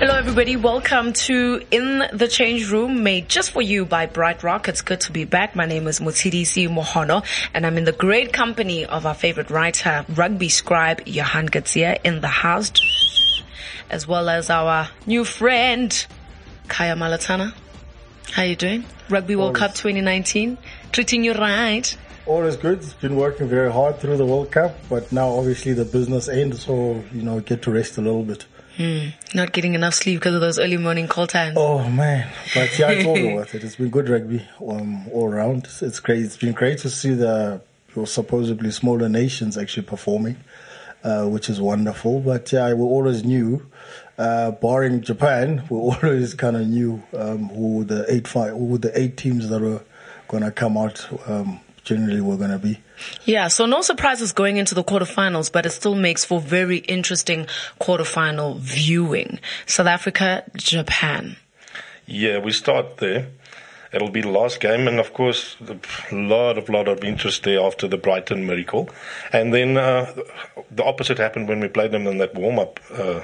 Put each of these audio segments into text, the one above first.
Hello everybody, welcome to In the Change Room, made just for you by Bright Rock. It's good to be back. My name is Motsidisi Mohono, and I'm in the great company of our favorite writer, rugby scribe Johan Gatzia in the house, as well as our new friend, Kaya Malatana. How you doing? Rugby World Cup 2019, treating you right? All is good. It's been working very hard through the World Cup, but now obviously the business ends, so, get to rest a little bit. Not getting enough sleep because of those early morning call times. Oh man, but yeah, it's all worth it. It's been good rugby all around. It's great. It's been great to see the supposedly smaller nations actually performing, which is wonderful. But yeah, we always knew, barring Japan, we always kind of knew who the eight teams that were going to come out generally were going to be. Yeah, so no surprises going into the quarterfinals, but it still makes for very interesting quarterfinal viewing. South Africa, Japan. Yeah, we start there. It'll be the last game, and of course, a lot of interest there after the Brighton miracle. And then the opposite happened when we played them in that warm-up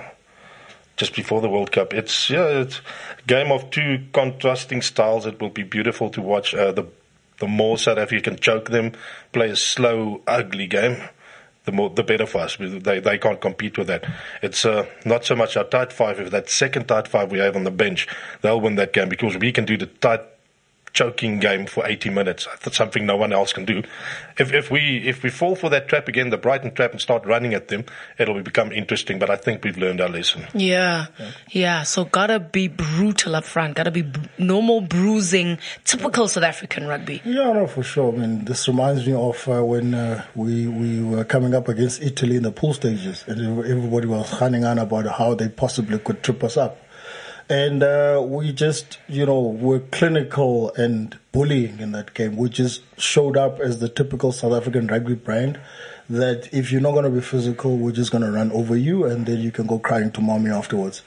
just before the World Cup. It's a game of two contrasting styles. It will be beautiful to watch. The more South Africa can choke them, play a slow, ugly game, the better for us. They can't compete with that. It's not so much our tight five. If that second tight five we have on the bench, they'll win that game because we can do the tight choking game for 80 minutes. That's something no one else can do. If we fall for that trap again, the Brighton trap, and start running at them, it'll become interesting. But I think we've learned our lesson. Yeah. So gotta be brutal up front. Gotta be normal bruising, typical South African rugby. Yeah, no, for sure. I mean, this reminds me of when we were coming up against Italy in the pool stages, and everybody was running on about how they possibly could trip us up. And we just, were clinical and bullying in that game. We just showed up as the typical South African rugby brand that if you're not going to be physical, we're just going to run over you, and then you can go crying to mommy afterwards.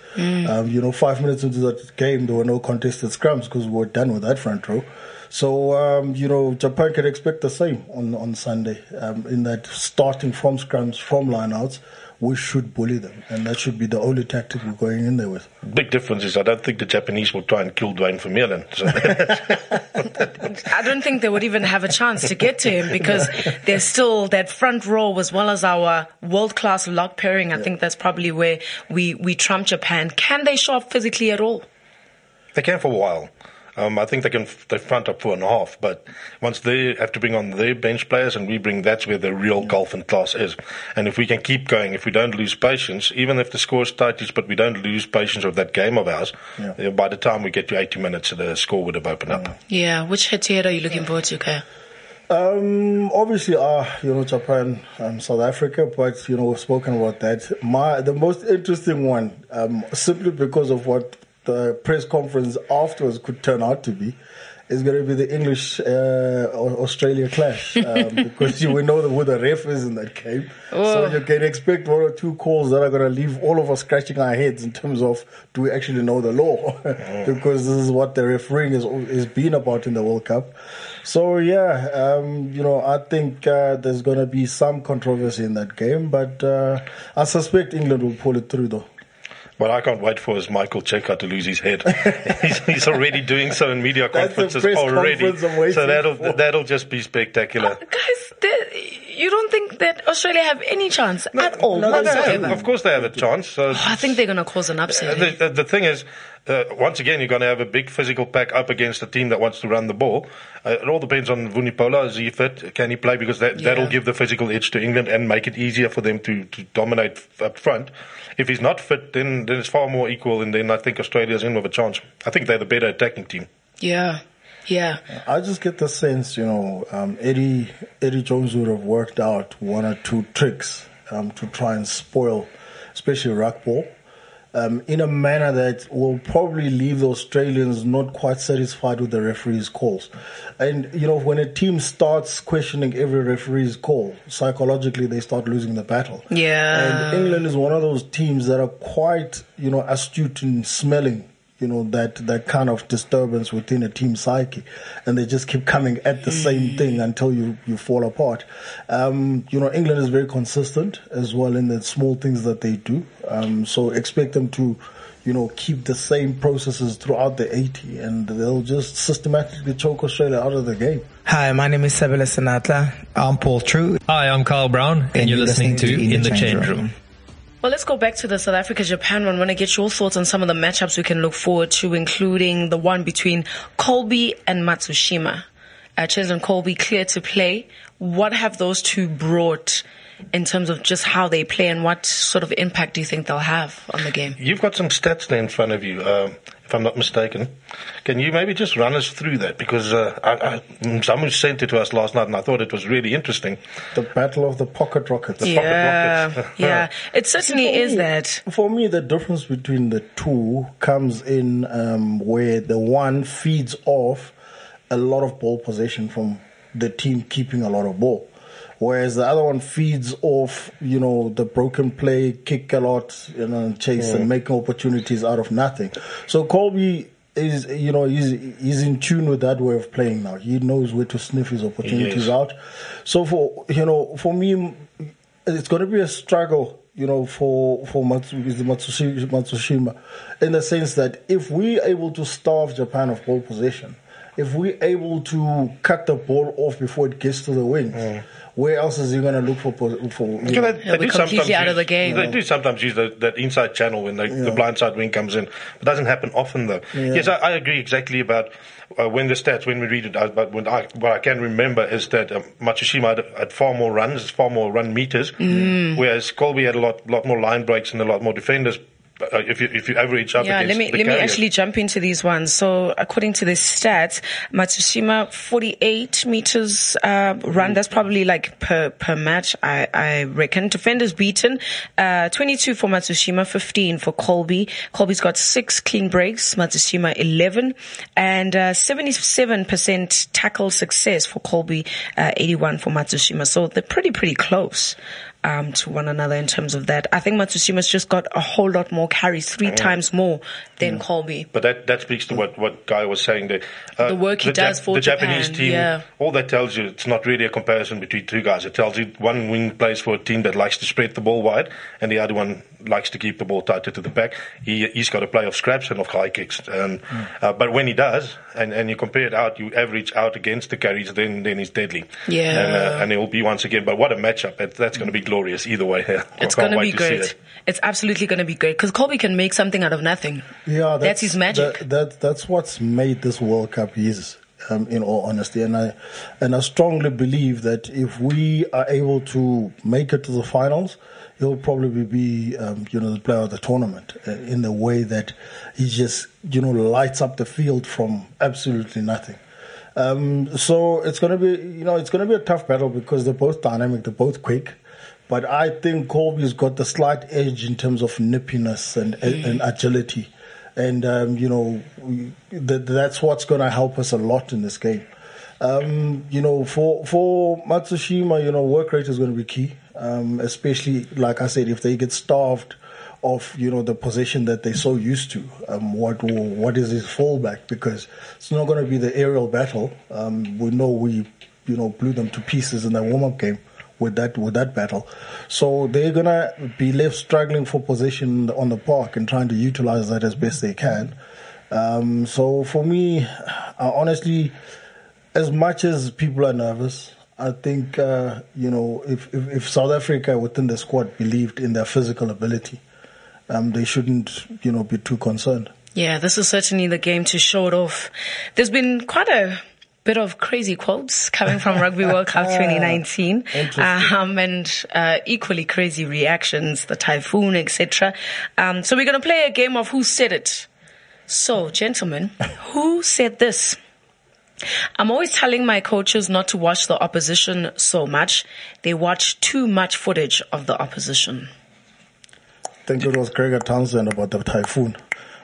5 minutes into that game, there were no contested scrums because we were done with that front row. So, Japan can expect the same on Sunday, in that starting from scrums, from lineouts, we should bully them, and that should be the only tactic we're going in there with. Big difference is I don't think the Japanese will try and kill Dwayne Vermeulen. So I don't think they would even have a chance to get to him because there's still that front row as well as our world-class lock pairing. I think that's probably where we trump Japan. Can they show up physically at all? They can for a while. I think they front up 4.5, but once they have to bring on their bench players and we bring, that's where the real golf and class is. And if we can keep going, if we don't lose patience, even if the score is tight, but we don't lose patience of that game of ours, by the time we get to 80 minutes, the score would have opened up. Yeah, which head-to-head are you looking forward to, Kaya? Obviously, Japan, South Africa, but, we've spoken about that. The most interesting one, simply because of what the press conference afterwards could turn out to be, is going to be the English-Australia clash, because we know who the ref is in that game. So you can expect one or two calls that are going to leave all of us scratching our heads in terms of, do we actually know the law? Because this is what the refereeing is been about in the World Cup. So I think there's going to be some controversy in that game, but I suspect England will pull it through though. What I can't wait for is Michael Cheika to lose his head. he's already doing so in media conferences already. So that'll just be spectacular. Guys, you don't think that Australia have any chance at all? No, of course they have a chance. So I think they're going to cause an upset. The thing is, once again, you're going to have a big physical pack up against a team that wants to run the ball. It all depends on Vunipola. Is he fit? Can he play? Because that'll give the physical edge to England and make it easier for them to dominate up front. If he's not fit, then it's far more equal, and then I think Australia's in with a chance. I think they're the better attacking team. Yeah. I just get the sense, Eddie Jones would have worked out one or two tricks to try and spoil, especially ruck ball, in a manner that will probably leave the Australians not quite satisfied with the referee's calls. And, when a team starts questioning every referee's call, psychologically they start losing the battle. Yeah. And England is one of those teams that are quite, astute in smelling, that kind of disturbance within a team psyche. And they just keep coming at the same thing until you fall apart. England is very consistent as well in the small things that they do. So expect them to, keep the same processes throughout the 80, and they'll just systematically choke Australia out of the game. Hi, my name is Sabela Sanatla. I'm Paul True. Hi, I'm Carl Brown, and you're listening to In the Change Room. Well, let's go back to the South Africa-Japan one. I want to get your thoughts on some of the matchups we can look forward to, including the one between Kolbe and Matsushima. Cheslin Kolbe clear to play. What have those two brought in terms of just how they play, and what sort of impact do you think they'll have on the game? You've got some stats there in front of you, if I'm not mistaken. Can you maybe just run us through that? Because someone sent it to us last night, and I thought it was really interesting. The battle of the pocket rockets. Yeah, it certainly is that. For me, the difference between the two comes in where the one feeds off a lot of ball possession from the team keeping a lot of ball, whereas the other one feeds off, the broken play, kick a lot, chase and making opportunities out of nothing. So Kolbe is, he's in tune with that way of playing now. He knows where to sniff his opportunities out. So for me, it's going to be a struggle, for Matsushima, in the sense that if we're able to starve Japan of ball possession, if we're able to cut the ball off before it gets to the wings, where else is he going to look for? They do completely out of the game. They do sometimes use that inside channel when the blindside wing comes in. It doesn't happen often, though. Yeah. Yes, I agree exactly about when we read it out. But what I can remember is that Matsushima had far more runs, far more run meters, whereas Kolbe had a lot more line breaks and a lot more defenders. If you average up against let me actually jump into these ones. So according to the stats, Matsushima 48 meters run. That's probably like per match, I reckon. Defenders beaten 22 for Matsushima, 15 for Kolbe. Kolbe's got 6 clean breaks, Matsushima 11, and 77% tackle success for Kolbe, 81 for Matsushima. So they're pretty close to one another in terms of that. I think Matsushima's just got a whole lot more carries, 3 times more than Kolbe. But that speaks to what Guy was saying there. The work he does for the Japan. Japanese team, all that tells you, it's not really a comparison between two guys. It tells you one wing plays for a team that likes to spread the ball wide, and the other one likes to keep the ball tighter to the back. He's got to play off scraps and off high kicks. But when he does, and you compare it out, you average out against the carries, then he's deadly. Yeah. And he'll be once again. But what a matchup. That's going to be glorious either way. It's going to be great. It's absolutely going to be great because Kolbe can make something out of nothing. Yeah, that's his magic. That's what's made this World Cup his, in all honesty. And I strongly believe that if we are able to make it to the finals, he'll probably be, the player of the tournament in the way that he just, lights up the field from absolutely nothing. So it's going to be, it's going to be a tough battle because they're both dynamic, they're both quick. But I think Kolbe's got the slight edge in terms of nippiness and agility. And, that's what's going to help us a lot in this game. For Matsushima, work rate is going to be key. Especially, like I said, if they get starved of, the position that they're so used to. What is his fallback? Because it's not going to be the aerial battle. We know we, blew them to pieces in the warm-up game with that battle. So they're going to be left struggling for position on the park and trying to utilize that as best they can. So for me, honestly, as much as people are nervous, I think, if South Africa within the squad believed in their physical ability, they shouldn't, be too concerned. Yeah, this is certainly the game to show it off. There's been quite a bit of crazy quotes coming from Rugby World Cup 2019, and equally crazy reactions, the typhoon, etc. So we're going to play a game of Who Said It. So, gentlemen, who said this? I'm always telling my coaches not to watch the opposition so much. They watch too much footage of the opposition. I think it was Gregor Townsend about the typhoon.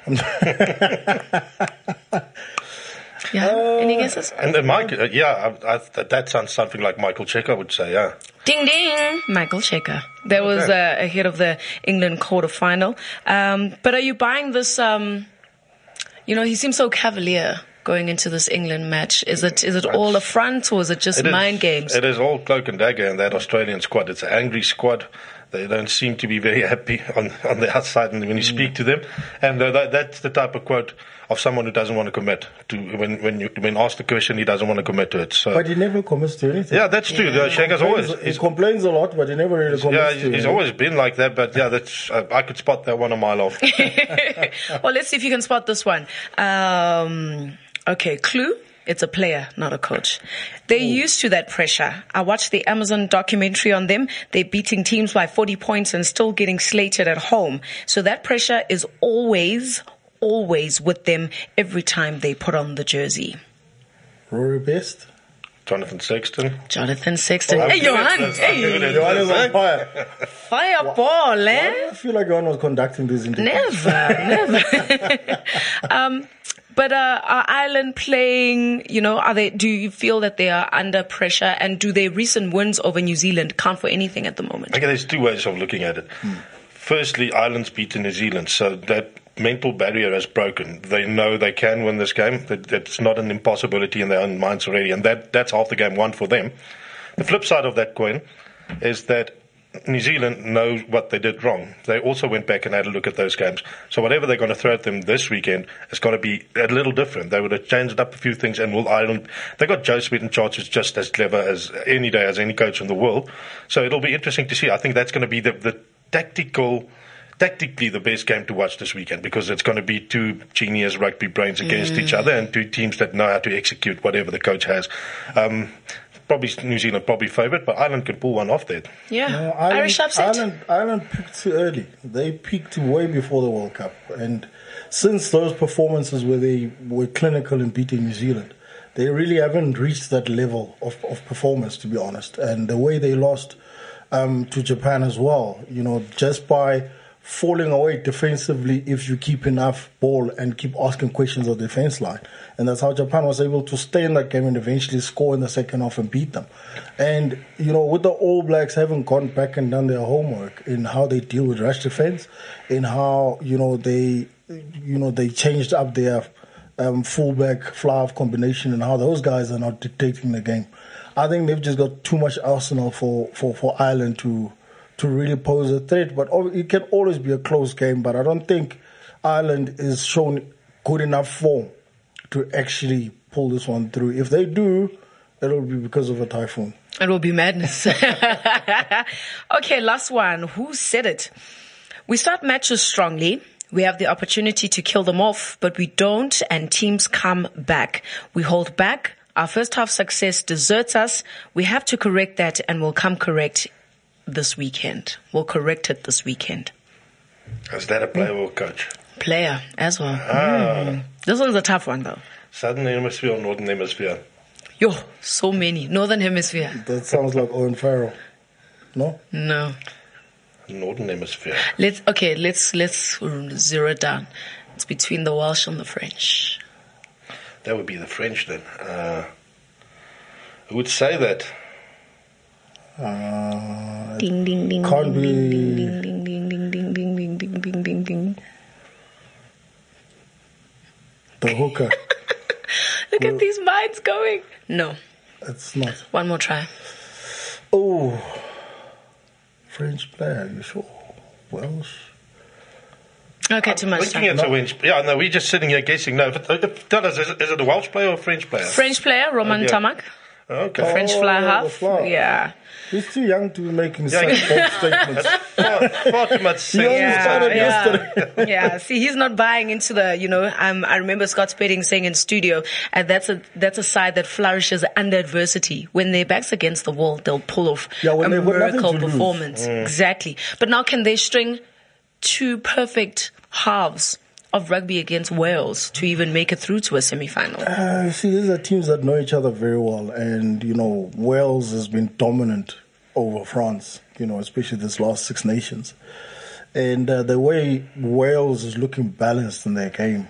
Yeah, any guesses? And Mike, that sounds something like Michael Cheika would say, yeah. Ding, ding! Michael Cheika. That was ahead of the England quarterfinal. But are you buying this, he seems so cavalier going into this England match. Is it all a front or is it just mind games? It is all cloak and dagger in that Australian squad. It's an angry squad. They don't seem to be very happy on the outside when you speak to them. And that's the type of quote of someone who doesn't want to commit to when asked the question, he doesn't want to commit to it. So, but he never commits to anything. Yeah, that's true. Shaker's always he complains a lot, but he never really commits to it. He's always been like that. But yeah, that's I could spot that one a mile off. Well, let's see if you can spot this one. Okay, clue. It's a player, not a coach. They're used to that pressure. I watched the Amazon documentary on them. They're beating teams by 40 points and still getting slated at home. So that pressure is always with them every time they put on the jersey. Rory Best? Jonathan Sexton. Hey, Johan! Hey, Johan is on fire. Fireball, eh? I feel like Johan was conducting this interview. Never. But are Ireland playing, do you feel that they are under pressure, and do their recent wins over New Zealand count for anything at the moment? Okay, there's two ways of looking at it. Firstly, Ireland's beaten New Zealand, so that mental barrier has broken. They know they can win this game. It's not an impossibility in their own minds already, and that's half the game won for them. The flip side of that coin is that New Zealand know what they did wrong. They also went back and had a look at those games. So whatever they're going to throw at them this weekend is going to be a little different. They would have changed up a few things, and will Ireland... They got Joe Smith in charge, who's just as clever as any day as any coach in the world. So it'll be interesting to see. I think that's going to be the tactically the best game to watch this weekend, because it's going to be two genius rugby brains against each other, and two teams that know how to execute whatever the coach has. Probably New Zealand favourite, but Ireland can pull one off there. Yeah, no, Irish upset. Ireland peaked too early. They peaked way before the World Cup, and since those performances where they were clinical in beating New Zealand, they really haven't reached that level of performance, to be honest. And the way they lost to Japan as well, just by falling away defensively if you keep enough ball and keep asking questions of the defense line. And that's how Japan was able to stay in that game and eventually score in the second half and beat them. And, with the All Blacks having gone back and done their homework in how they deal with rush defense, in how, they changed up their fullback fly-off combination and how those guys are now dictating the game. I think they've just got too much arsenal for Ireland to really pose a threat. But it can always be a close game, but I don't think Ireland is shown good enough form to actually pull this one through. If they do, it'll be because of a typhoon. It will be madness. Okay, last one. Who said it? We start matches strongly. We have the opportunity to kill them off, but we don't, and teams come back. We hold back. Our first half success deserts us. We have to correct that, and we'll come correct this weekend. We'll correct it this weekend. Is that a player or coach? Player as well. This one's a tough one, though. Southern Hemisphere or Northern Hemisphere? Yo, so many. Northern Hemisphere. That sounds like Owen Farrell. No? No. Northern Hemisphere. Let's zero it down. It's between the Welsh and the French. That would be the French then. Who would say that? Ding ding ding. Can't be. Ding ding ding ding ding ding ding ding ding ding ding. The hooker. Look at these minds going. No. It's not. One more try. Oh. French player, you sure? Welsh? Okay, too much time. We're just sitting here guessing. No, tell us, is it a Welsh player or a French player? French player, Roman Tamak. Okay. French fly half. Fly. Yeah. He's too young to be making such bold statements. Far too much sense. Yeah. See, he's not buying into the, I remember Scott Spedding saying in studio, and that's a side that flourishes under adversity. When their back's against the wall, they'll pull off a miracle performance. Exactly. But now can they string two perfect halves of rugby against Wales to even make it through to a semi-final? See, these are teams that know each other very well, and Wales has been dominant over France, especially this last Six Nations, and the way Wales is looking balanced in their game,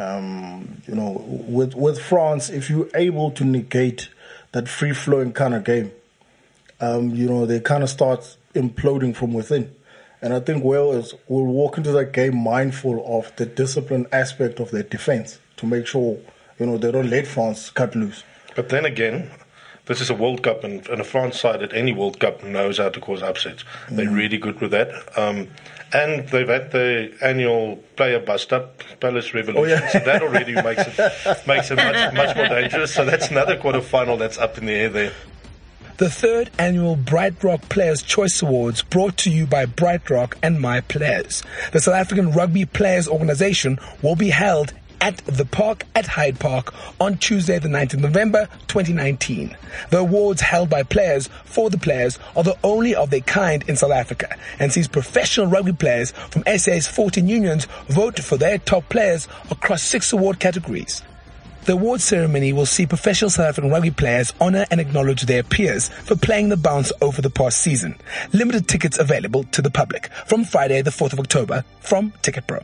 with France, if you're able to negate that free-flowing kind of game, they kind of start imploding from within. And I think Wales will walk into that game mindful of the discipline aspect of their defense to make sure, they don't let France cut loose. But then again, this is a World Cup, and a France side at any World Cup knows how to cause upsets. They're really good with that. And they've had the annual player bust-up, Palace Revolution, so that already makes it much more dangerous. So that's another quarter-final that's up in the air there. The third annual Bright Rock Players' Choice Awards, brought to you by Bright Rock and My Players. The South African Rugby Players Organisation will be held at the Park at Hyde Park on Tuesday the 9th of November 2019. The awards held by players for the players are the only of their kind in South Africa and sees professional rugby players from SA's 14 unions vote for their top players across 6 award categories. The awards ceremony will see professional South African rugby players honour and acknowledge their peers for playing the bounce over the past season. Limited tickets available to the public from Friday the 4th of October from TicketPro.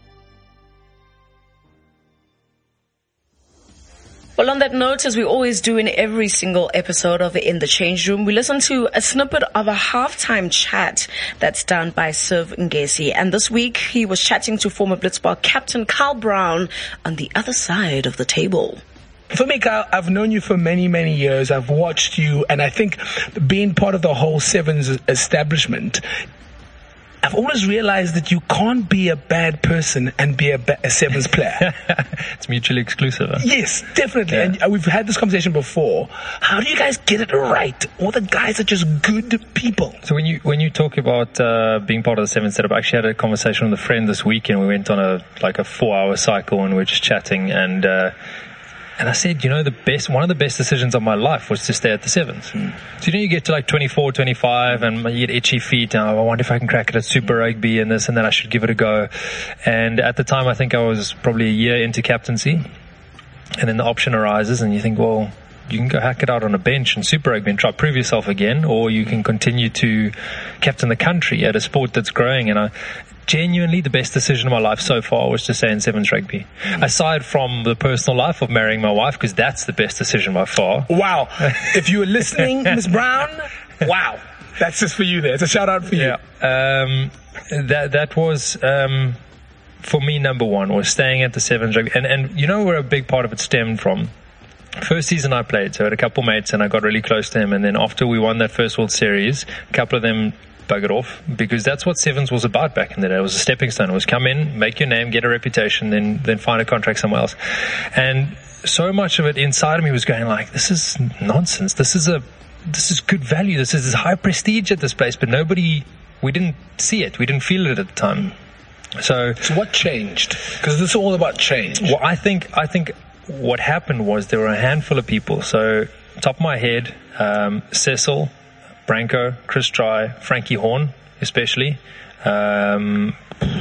Well, on that note, as we always do in every single episode of In the Change Room, we listen to a snippet of a halftime chat that's done by Siv Ngesi. And this week, he was chatting to former Blitzball captain Carl Brown on the other side of the table. For me, Carl, I've known you for many, many years. I've watched you, and I think being part of the whole Sevens establishment, I've always realized that you can't be a bad person and be a Sevens player. It's mutually exclusive. Huh? Yes, definitely. Yeah. And we've had this conversation before. How do you guys get it right? All the guys are just good people. So when you talk about being part of the Sevens setup, I actually had a conversation with a friend this weekend. We went on a 4-hour cycle and we were just chatting, and I said, one of the best decisions of my life was to stay at the Sevens. So, you get to 24, 25 and you get itchy feet. And I wonder if I can crack it at Super Rugby and this and that. I should give it a go. And at the time, I think I was probably a year into captaincy. And then the option arises and you think, well, you can go hack it out on a bench in Super Rugby and try to prove yourself again, or you can continue to captain the country at a sport that's growing. And genuinely, the best decision of my life so far was to stay in Sevens rugby. Aside from the personal life of marrying my wife, because that's the best decision by far. Wow. If you were listening, Miss Brown, wow. That's just for you there. It's a shout out for you. Yeah. That was, for me, number one, was staying at the Sevens rugby. And where a big part of it stemmed from? First season I played, so I had a couple mates and I got really close to him. And then after we won that first World Series, a couple of them buggered off, because that's what Sevens was about back in the day. It was a stepping stone. It was come in, make your name, get a reputation, then find a contract somewhere else. And so much of it inside of me was going this is nonsense. This is good value. This is high prestige at this place, but we didn't see it. We didn't feel it at the time. So what changed? Because this is all about change. Well, I think what happened was there were a handful of people. So top of my head, Cecil, Branko, Chris Dry, Frankie Horn, especially, and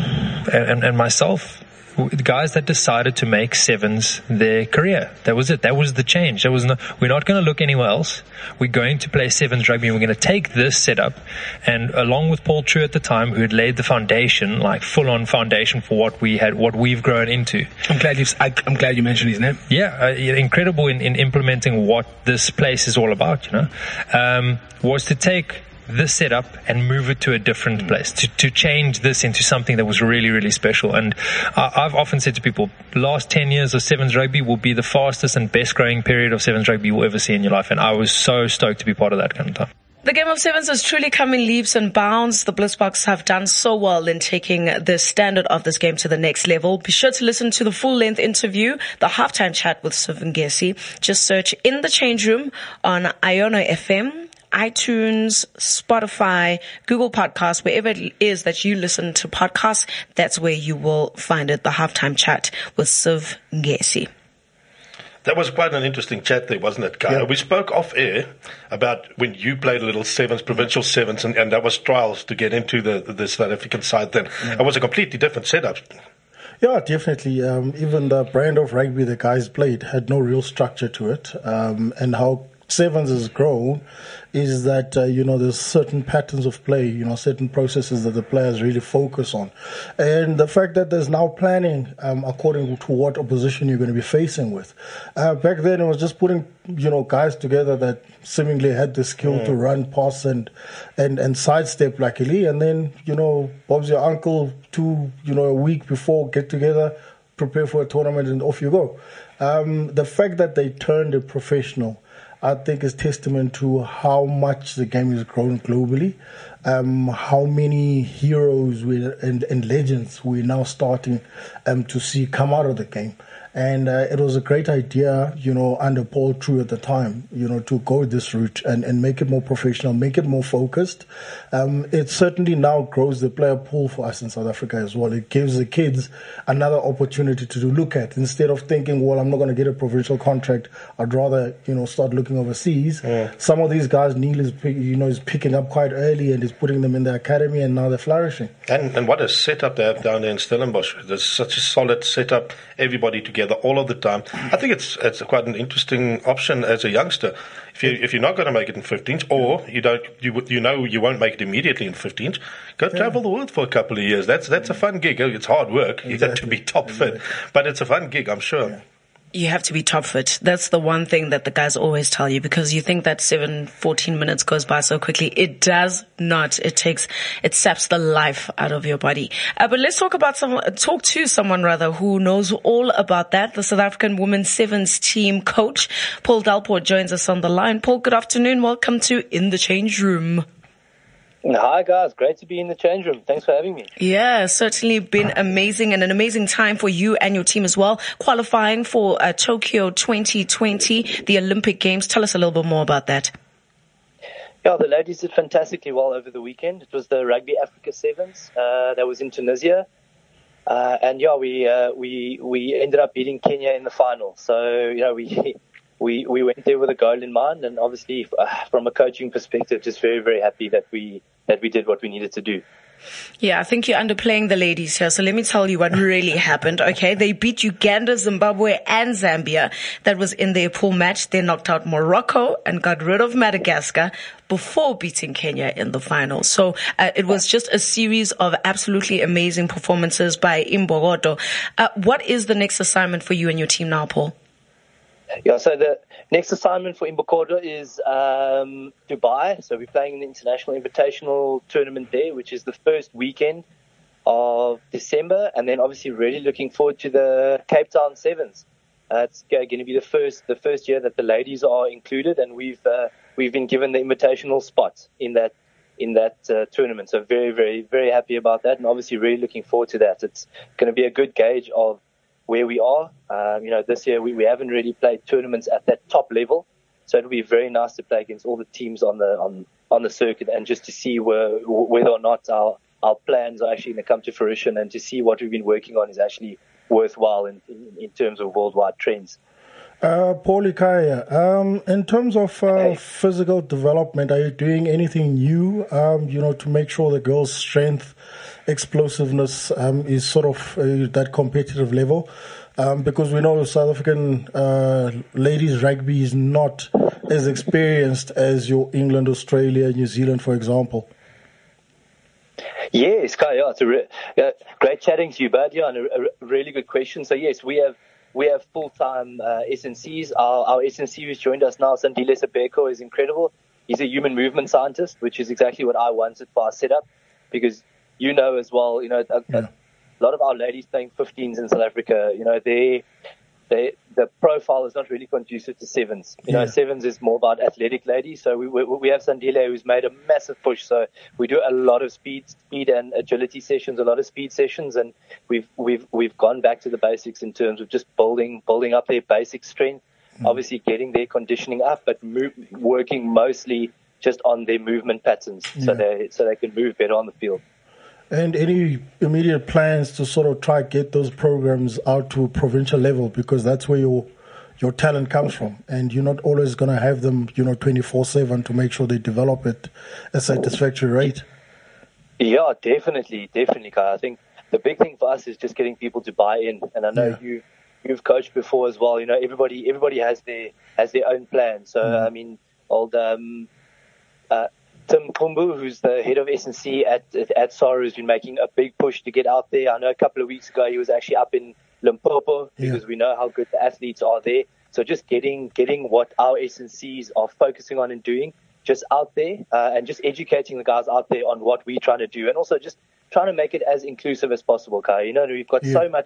myself, the guys that decided to make Sevens their career. That was it. That was the change. We're not going to look anywhere else. We're going to play Sevens rugby, and we're going to take this setup, and along with Paul True at the time, who had laid the foundation, full-on foundation for what we've grown into. I'm glad you mentioned his name. Yeah, incredible in implementing what this place is all about. Was to take this setup and move it to a different place, to change this into something that was really, really special. And I've often said to people, the last 10 years of Sevens rugby will be the fastest and best growing period of Sevens rugby you'll ever see in your life. And I was so stoked to be part of that kind of time. The game of Sevens has truly come in leaps and bounds. The Blitzboks have done so well in taking the standard of this game to the next level. Be sure to listen to the full-length interview, the halftime chat with Siv Ngesi. Just search In the Change Room on Iono FM, iTunes, Spotify, Google Podcasts, wherever it is that you listen to podcasts, that's where you will find it, the halftime chat with Siv Ngesi. That was quite an interesting chat there, wasn't it, Guy? Yeah. We spoke off air about when you played a little Sevens, provincial Sevens, and that was trials to get into the South African side then. Yeah. It was a completely different setup. Yeah, definitely. Even the brand of rugby the guys played had no real structure to it. And how Sevens has grown is that, there's certain patterns of play, certain processes that the players really focus on. And the fact that there's now planning according to what opposition you're going to be facing with. Back then it was just putting, guys together that seemingly had the skill to run, pass and sidestep luckily. And then, Bob's your uncle a week before, get together, prepare for a tournament and off you go. The fact that they turned it professional, I think is testament to how much the game has grown globally, how many heroes and legends we're now starting to see come out of the game. And it was a great idea, under Paul True at the time, to go this route and make it more professional, make it more focused. It certainly now grows the player pool for us in South Africa as well. It gives the kids another opportunity to look at. Instead of thinking, well, I'm not going to get a provincial contract, I'd rather, start looking overseas. Yeah. Some of these guys, Neil is picking up quite early and is putting them in the academy, and now they're flourishing. And what a setup they have down there in Stellenbosch. There's such a solid setup, everybody together all of the time. I think it's quite an interesting option as a youngster. If you're not going to make it in 15s, or you won't make it immediately in 15s, go travel the world for a couple of years. That's a fun gig. It's hard work. You have to be top fit, but it's a fun gig, I'm sure. Yeah. You have to be top fit. That's the one thing that the guys always tell you, because you think that 14 minutes goes by so quickly. It does not. It saps the life out of your body. But let's talk to someone who knows all about that. The South African Women's Sevens team coach, Paul Delport, joins us on the line. Paul, good afternoon. Welcome to In the Change Room. Hi guys, great to be in the change room. Thanks for having me. Yeah, certainly been amazing, and an amazing time for you and your team as well. Qualifying for Tokyo 2020, the Olympic Games. Tell us a little bit more about that. Yeah, the ladies did fantastically well over the weekend. It was the Rugby Africa Sevens that was in Tunisia, and we ended up beating Kenya in the final. So we went there with a goal in mind, and obviously from a coaching perspective, just very, very happy that we did what we needed to do. Yeah, I think you're underplaying the ladies here. So let me tell you what really happened. Okay, they beat Uganda, Zimbabwe, and Zambia. That was in their pool match. They knocked out Morocco and got rid of Madagascar before beating Kenya in the final. So it was just a series of absolutely amazing performances by Imbokodo. What is the next assignment for you and your team now, Paul? Yeah, so the next assignment for Imbokodo is Dubai. So we're playing in the International Invitational Tournament there, which is the first weekend of December. And then obviously really looking forward to the Cape Town Sevens. It's going to be the first year that the ladies are included, and we've been given the invitational spot in that tournament. So very, very, very happy about that, and obviously really looking forward to that. It's going to be a good gauge of where we are. This year we haven't really played tournaments at that top level, so it'll be very nice to play against all the teams on the circuit, and just to see whether or not our plans are actually going to come to fruition, and to see what we've been working on is actually worthwhile in terms of worldwide trends. Paul Ikaya, in terms of physical development, are you doing anything new, to make sure the girls' strength, explosiveness is sort of that competitive level? Because we know South African ladies rugby is not as experienced as your England, Australia, New Zealand, for example. Yes, Kai, it's great chatting to you, bud. Yeah, and a really good question. So yes, we have full-time SNCs. Our SNC who's joined us now, Sandile Sebeko, is incredible. He's a human movement scientist, which is exactly what I wanted for our setup, because as well, a lot of our ladies playing 15s in South Africa, the profile is not really conducive to sevens. Sevens is more about athletic ladies. So we have Sandile, who's made a massive push. So we do a lot of speed and agility sessions, a lot of speed sessions, and we've gone back to the basics in terms of just building up their basic strength. Obviously getting their conditioning up, but working mostly just on their movement patterns, so they can move better on the field. And any immediate plans to sort of try to get those programs out to provincial level, because that's where your talent comes from, and you're not always going to have them 24/7 to make sure they develop at a satisfactory rate. Yeah, definitely, Kai. I think the big thing for us is just getting people to buy in, and I know you've coached before as well. Everybody has their own plan. So I mean, Tim Kumbu, who's the head of S&C at SARU, has been making a big push to get out there. I know a couple of weeks ago he was actually up in Limpopo, because we know how good the athletes are there. So just getting what our S&Cs are focusing on and doing just out there, and just educating the guys out there on what we're trying to do, and also just trying to make it as inclusive as possible, Kai. We've got so much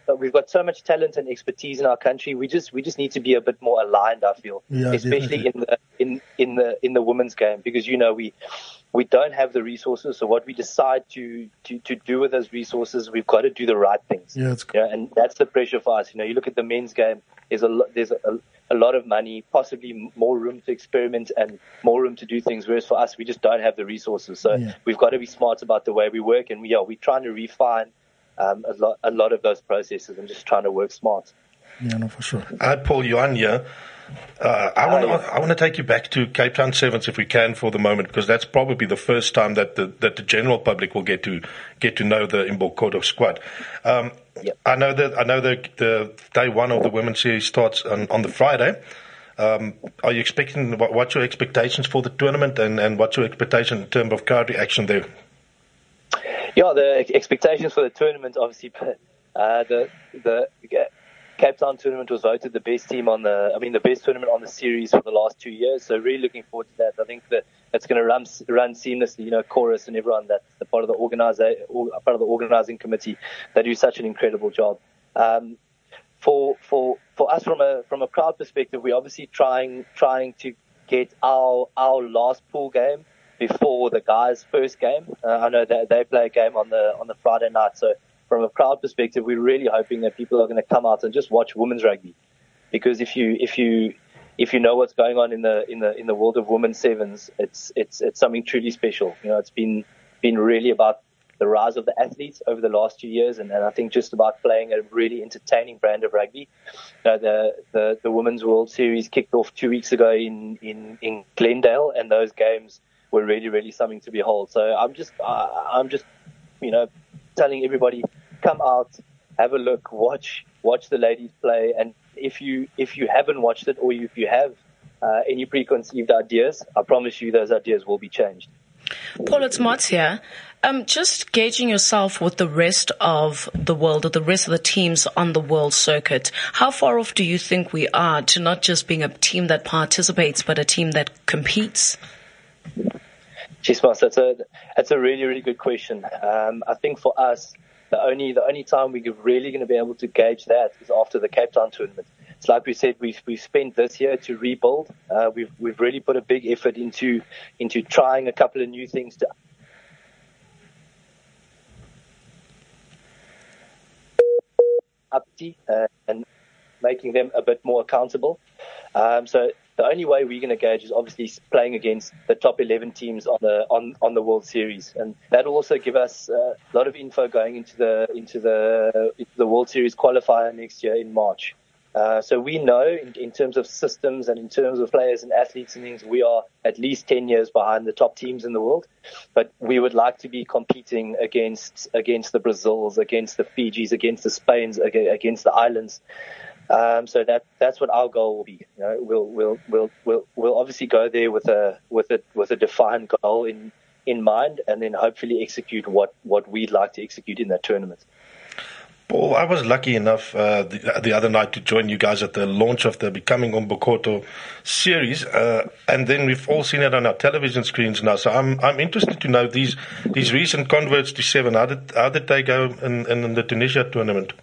we've got so much talent and expertise in our country. We just need to be a bit more aligned, I feel, especially in the women's game, because we don't have the resources. So what we decide to do with those resources, we've got to do the right things. Yeah, it's cool. And that's the pressure for us. You look at the men's game. There's a lot of money, possibly more room to experiment and more room to do things. Whereas for us, we just don't have the resources. So we've got to be smart about the way we work, and we're trying to refine a lot of those processes and just trying to work smart. Yeah, no, for sure. Paul, Johan here. I want to take you back to Cape Town Sevens if we can for the moment, because that's probably the first time that the general public will get to know the Imbokodo squad. Yep. I know that the day one of the women's series starts on the Friday. Are you expecting? What's your expectations for the tournament, and what's your expectation in terms of crowd reaction there? Yeah, the expectations for the tournament, obviously, the Cape Town tournament was voted the best the best tournament on the series for the last 2 years. So really looking forward to that. I think that it's going to run seamlessly. Chorus and everyone that's the part of the organizing committee, they do such an incredible job. For us from a crowd perspective, we're obviously trying to get our last pool game before the guys' first game. I know that they play a game on the Friday night, so from a crowd perspective, we're really hoping that people are going to come out and just watch women's rugby, because if you know what's going on in the world of women's sevens, it's something truly special. It's been really about the rise of the athletes over the last 2 years, and I think just about playing a really entertaining brand of rugby. The Women's World Series kicked off 2 weeks ago in Glendale, and those games were really, really something to behold. So I'm just telling everybody, come out, have a look, watch the ladies play, and if you haven't watched it, or if you have any preconceived ideas, I promise you those ideas will be changed. Paul, it's Mats here. Just gauging yourself with the rest of the world, or the rest of the teams on the world circuit, how far off do you think we are to not just being a team that participates, but a team that competes? Jeez, Mas, that's a really, really good question. I think for us, the only time we're really going to be able to gauge that is after the Cape Town tournament. It's like we said, we've spent this year to rebuild. We've really put a big effort into trying a couple of new things to and making them a bit more accountable. So the only way we're going to gauge is obviously playing against the top 11 teams on the World Series, and that will also give us a lot of info going into the World Series qualifier next year in March. So we know in terms of systems and in terms of players and athletes and things, we are at least 10 years behind the top teams in the world. But we would like to be competing against the Brazils, against the Fijis, against the Spains, against the islands. So that's what our goal will be. We'll obviously go there with a defined goal in mind, and then hopefully execute what we'd like to execute in that tournament. Paul, I was lucky enough the other night to join you guys at the launch of the Becoming Umbokodo series, and then we've all seen it on our television screens now. So I'm interested to know these recent converts to seven. How did they go in the Tunisia tournament?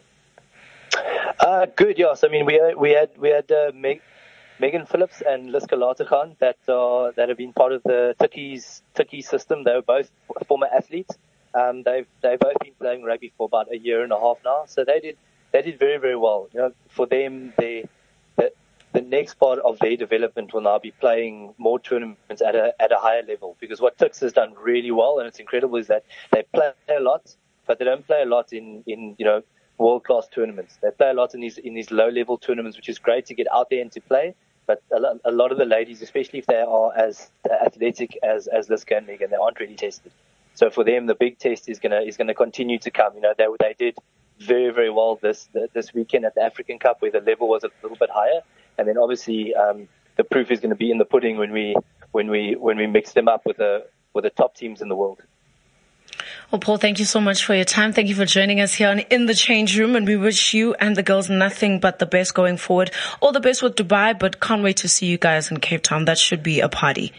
Good, yes. I mean, we had Megan Phillips and Liska Lateghan that have been part of the Tikkies system. They were both former athletes. They've both been playing rugby for about a year and a half now. So they did very, very well. For them, the next part of their development will now be playing more tournaments at a higher level. Because what Tix has done really well, and it's incredible, is that they play a lot, but they don't play a lot in world-class tournaments. They play a lot in these low-level tournaments, which is great to get out there and to play. But a lot of the ladies, especially if they are as athletic as Liska and Megan, they aren't really tested. So for them, the big test is gonna continue to come. They did very, very well this weekend at the African Cup, where the level was a little bit higher. And then obviously the proof is going to be in the pudding when we mix them up with the top teams in the world. Well, Paul, thank you so much for your time. Thank you for joining us here on In the Change Room, and we wish you and the girls nothing but the best going forward. All the best with Dubai, but can't wait to see you guys in Cape Town. That should be a party.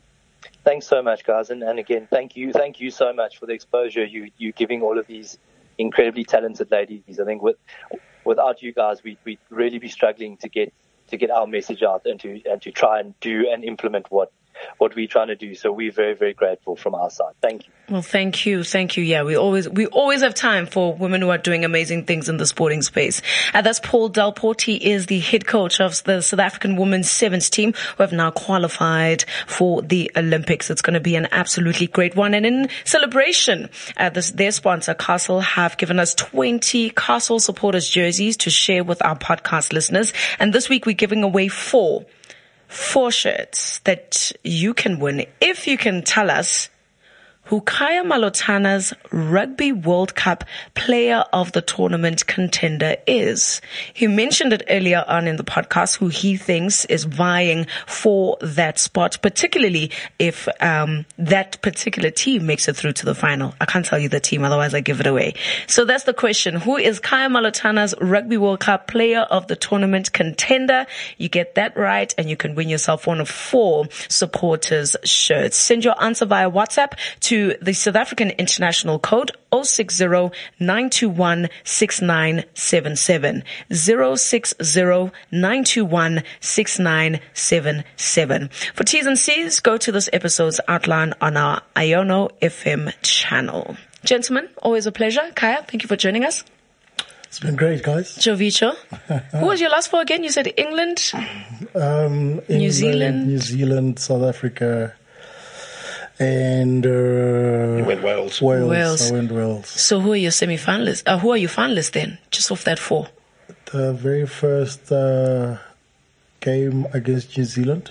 Thanks so much, guys, and again, thank you so much for the exposure you giving all of these incredibly talented ladies. I think without you guys, we'd really be struggling to get our message out and to try and do and implement what we're trying to do. So we're very, very grateful from our side. Thank you. Well, thank you. Yeah, we always have time for women who are doing amazing things in the sporting space. That's Paul Delport. He is the head coach of the South African women's sevens team who have now qualified for the Olympics. It's going to be an absolutely great one. And in celebration, their sponsor, Castle, have given us 20 Castle supporters jerseys to share with our podcast listeners. And this week we're giving away four shirts that you can win if you can tell us who Khaya Malotana's Rugby World Cup player of the tournament contender is. He mentioned it earlier on in the podcast who he thinks is vying for that spot, particularly if that particular team makes it through to the final. I can't tell you the team, otherwise I give it away. So that's the question. Who is Khaya Malotana's Rugby World Cup player of the tournament contender? You get that right and you can win yourself one of 4 supporters shirts. Send your answer via WhatsApp to the South African international code 060-921-6977. 060-921-6977. For T's and C's, go to this episode's outline on our Iono FM channel. Gentlemen, always a pleasure. Khaya, thank you for joining us. It's been great, guys. Jovicho. Who was your last 4 again? You said England? New Zealand, South Africa, and You went Wales. Wales. I went Wales. So who are your semi-finalists? Who are your finalists then? Just off that 4. The very first game against New Zealand.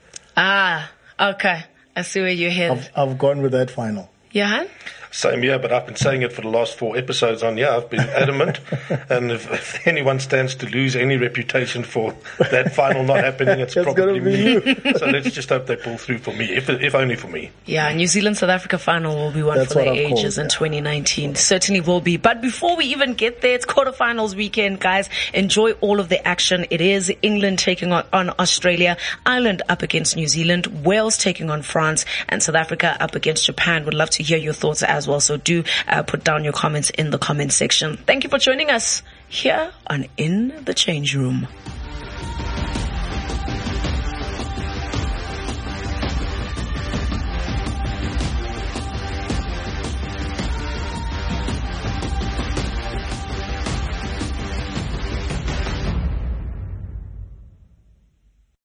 Okay. I see where you're headed. I've gone with that final. Johan? Same here, but I've been saying it for the last 4 episodes on. Yeah, I've been adamant. And if anyone stands to lose any reputation for that final not happening, it's probably me. So let's just hope they pull through for me, if only for me. Yeah, New Zealand-South Africa final will be one for the ages in 2019. Certainly will be. But before we even get there, it's quarterfinals weekend, guys. Enjoy all of the action. It is England taking on Australia, Ireland up against New Zealand, Wales taking on France, and South Africa up against Japan. Would love to hear your thoughts as well. So do put down your comments in the comment section. Thank you for joining us here on In the Change Room.